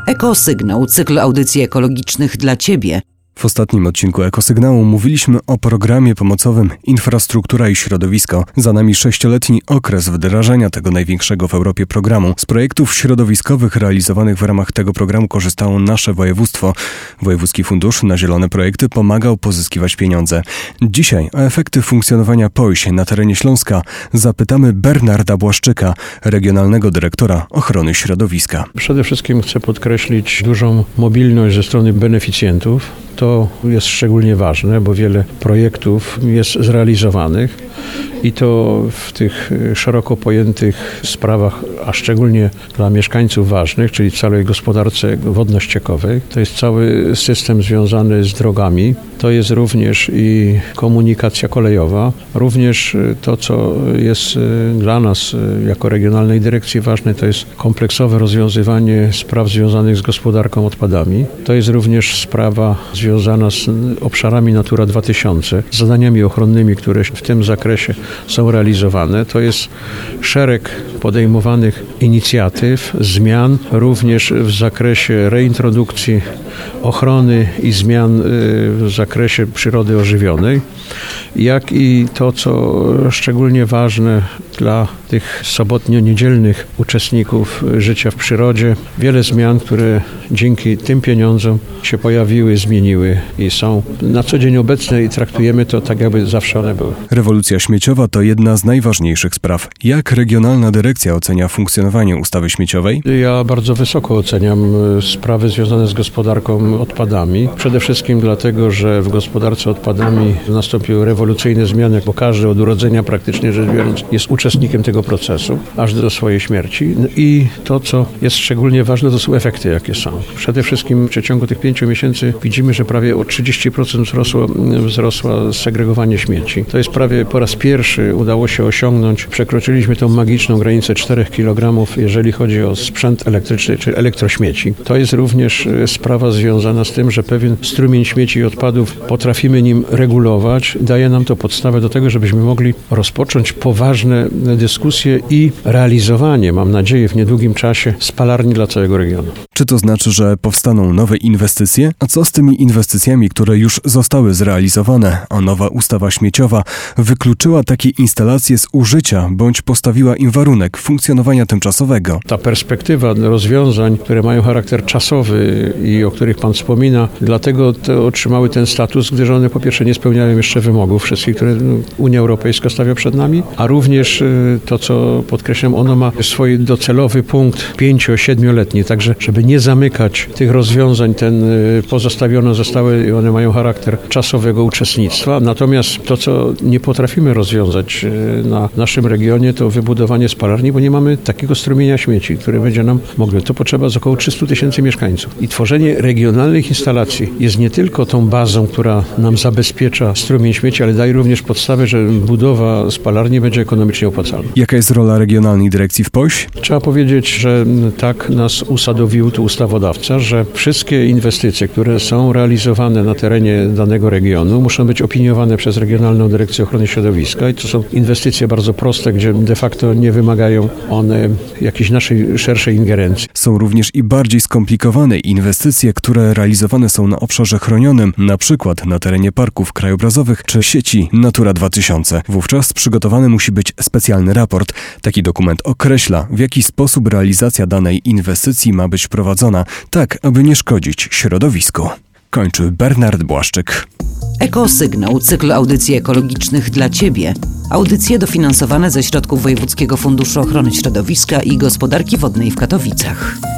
Ekosygnał, cykl audycji ekologicznych dla Ciebie. W ostatnim odcinku Ekosygnału mówiliśmy o programie pomocowym Infrastruktura i Środowisko. Za nami 6-letni okres wdrażania tego największego w Europie programu. Z projektów środowiskowych realizowanych w ramach tego programu korzystało nasze województwo. Wojewódzki Fundusz na Zielone Projekty pomagał pozyskiwać pieniądze. Dzisiaj o efekty funkcjonowania POŚ na terenie Śląska zapytamy Bernarda Błaszczyka, regionalnego dyrektora ochrony środowiska. Przede wszystkim chcę podkreślić dużą mobilność ze strony beneficjentów. To jest szczególnie ważne, bo wiele projektów jest zrealizowanych i to w tych szeroko pojętych sprawach, a szczególnie dla mieszkańców ważnych, czyli całej gospodarce wodno-ściekowej. To jest cały system związany z drogami. To jest również i komunikacja kolejowa. Również to, co jest dla nas jako Regionalnej Dyrekcji ważne, to jest kompleksowe rozwiązywanie spraw związanych z gospodarką odpadami. To jest również sprawa związana z obszarami Natura 2000, z zadaniami ochronnymi, które w tym zakresie są realizowane. To jest szereg podejmowanych inicjatyw, zmian, również w zakresie reintrodukcji ochrony i zmian w zakresie przyrody ożywionej, jak i to, co szczególnie ważne dla tych sobotnio-niedzielnych uczestników życia w przyrodzie. Wiele zmian, które dzięki tym pieniądzom się pojawiły, zmieniły i są na co dzień obecne i traktujemy to tak, jakby zawsze one były. Rewolucja śmieciowa to jedna z najważniejszych spraw. Jak Regionalna Dyrekcja ocenia funkcjonowanie ustawy śmieciowej? Ja bardzo wysoko oceniam sprawy związane z gospodarką odpadami. Przede wszystkim dlatego, że w gospodarce odpadami nastąpiły rewolucyjne zmiany, bo każdy od urodzenia praktycznie rzecz biorąc jest uczestnikiem tego procesu, aż do swojej śmierci. I to, co jest szczególnie ważne, to są efekty, jakie są. Przede wszystkim w przeciągu tych 5 miesięcy widzimy, że prawie o 30% wzrosło segregowanie śmieci. To jest prawie po raz pierwszy udało się osiągnąć, przekroczyliśmy tą magiczną granicę 4 kg, jeżeli chodzi o sprzęt elektryczny czy elektrośmieci. To jest również sprawa związana z tym, że pewien strumień śmieci i odpadów potrafimy nim regulować. Daje nam to podstawę do tego, żebyśmy mogli rozpocząć poważne dyskusje i realizowanie, mam nadzieję, w niedługim czasie spalarni dla całego regionu. Czy to znaczy, że powstaną nowe inwestycje? A co z tymi inwestycjami, które już zostały zrealizowane? A nowa ustawa śmieciowa wykluczyła takie instalacje z użycia, bądź postawiła im warunek funkcjonowania tymczasowego. Ta perspektywa rozwiązań, które mają charakter czasowy i o których Pan wspomina, dlatego to otrzymały ten status, gdyż one po pierwsze nie spełniają jeszcze wymogów wszystkich, które Unia Europejska stawia przed nami, a również to, co podkreślam, ono ma swój docelowy punkt 5-7-letni, także żeby nie zamykać tych rozwiązań, pozostawione zostały i one mają charakter czasowego uczestnictwa. Natomiast to, co nie potrafimy rozwiązać na naszym regionie, to wybudowanie spalarni, bo nie mamy takiego strumienia śmieci, które będzie nam mogły. To potrzeba z około 300 000 mieszkańców. I tworzenie regionalnych instalacji jest nie tylko tą bazą, która nam zabezpiecza strumień śmieci, ale daje również podstawę, że budowa spalarni będzie ekonomicznie opłacalna. Jaka jest rola Regionalnej Dyrekcji w POŚ? Trzeba powiedzieć, że tak nas usadowił tu ustawodawca, że wszystkie inwestycje, które są realizowane na terenie danego regionu, muszą być opiniowane przez Regionalną Dyrekcję Ochrony Środowiska i to są inwestycje bardzo proste, gdzie de facto nie wymagają one jakiejś naszej szerszej ingerencji. Są również i bardziej skomplikowane inwestycje, które realizowane są na obszarze chronionym, na przykład na terenie parków krajobrazowych czy sieci Natura 2000. Wówczas przygotowany musi być specjalny raport. Taki dokument określa, w jaki sposób realizacja danej inwestycji ma być prowadzona, tak aby nie szkodzić środowisku. Kończy Bernard Błaszczyk. Ekosygnał, cykl audycji ekologicznych dla Ciebie. Audycje dofinansowane ze środków Wojewódzkiego Funduszu Ochrony Środowiska i Gospodarki Wodnej w Katowicach.